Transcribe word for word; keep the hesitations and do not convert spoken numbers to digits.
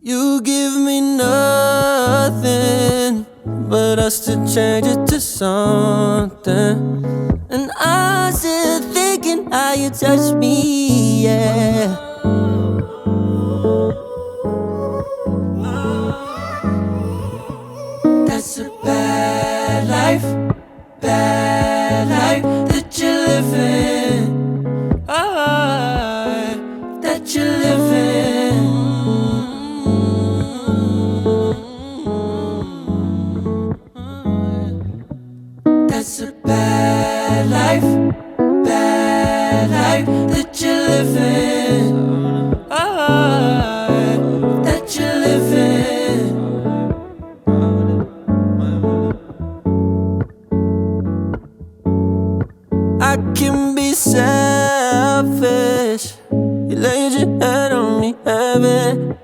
You give me nothing, but I still change it to something. And I'm still thinking how you touch me, yeah. That's a bad life, bad life that you're living. Oh, that you're living. That's a bad life, bad life that you're living. Oh, that you're living. I can be selfish. You laid your head on me heavy.